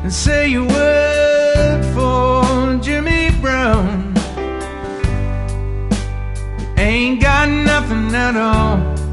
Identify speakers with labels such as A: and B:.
A: and say a word for Jimmy Brown. Ain't got nothing at all.